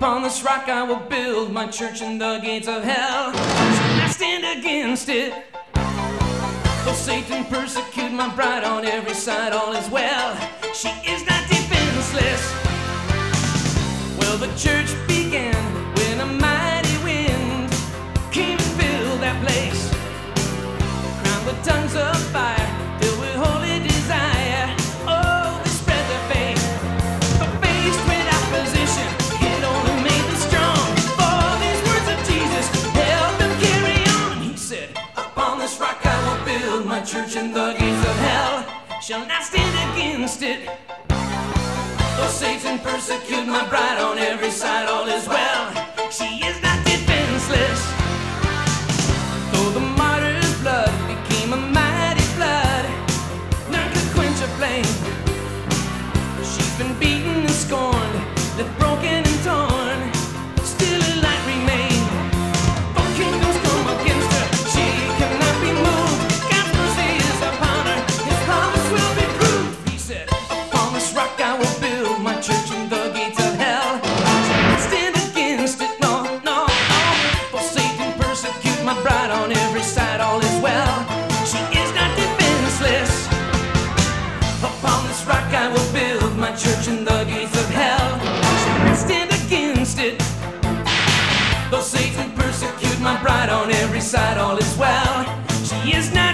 Upon this rock I will build my church, and the gates of hell shall not stand against it. Though Satan persecute my bride on every side, all is well. She is not defenseless. Well, the church began when a mighty wind came and filled that place, crowned with tongues of fire, filled with holy desire. Oh, they spread their faith, but faced with opposition, it only made them strong. For these words of Jesus helped them carry on. He said, upon this rock I will build my church, and the gates of hell shall not stand against it. Though Satan persecute my bride on every side, all is well. She is not defenseless. Though the martyr's blood became a mighty flood, none could quench a flame. She's been beaten and scorned, left broken and torn, still a light remained. For kingdoms come against her, she cannot be moved. God's mercy is upon her, his promise will be proved. He said, upon this rock I will build my church, and the gates of hell shall not stand against it. No, no, no. For Satan persecute my bride on every side, all is well. She is not defenseless. Upon this rock I will build my church, and the gates of hell shall not stand against it. Though Satan persecute my bride on every side, all is well. She is not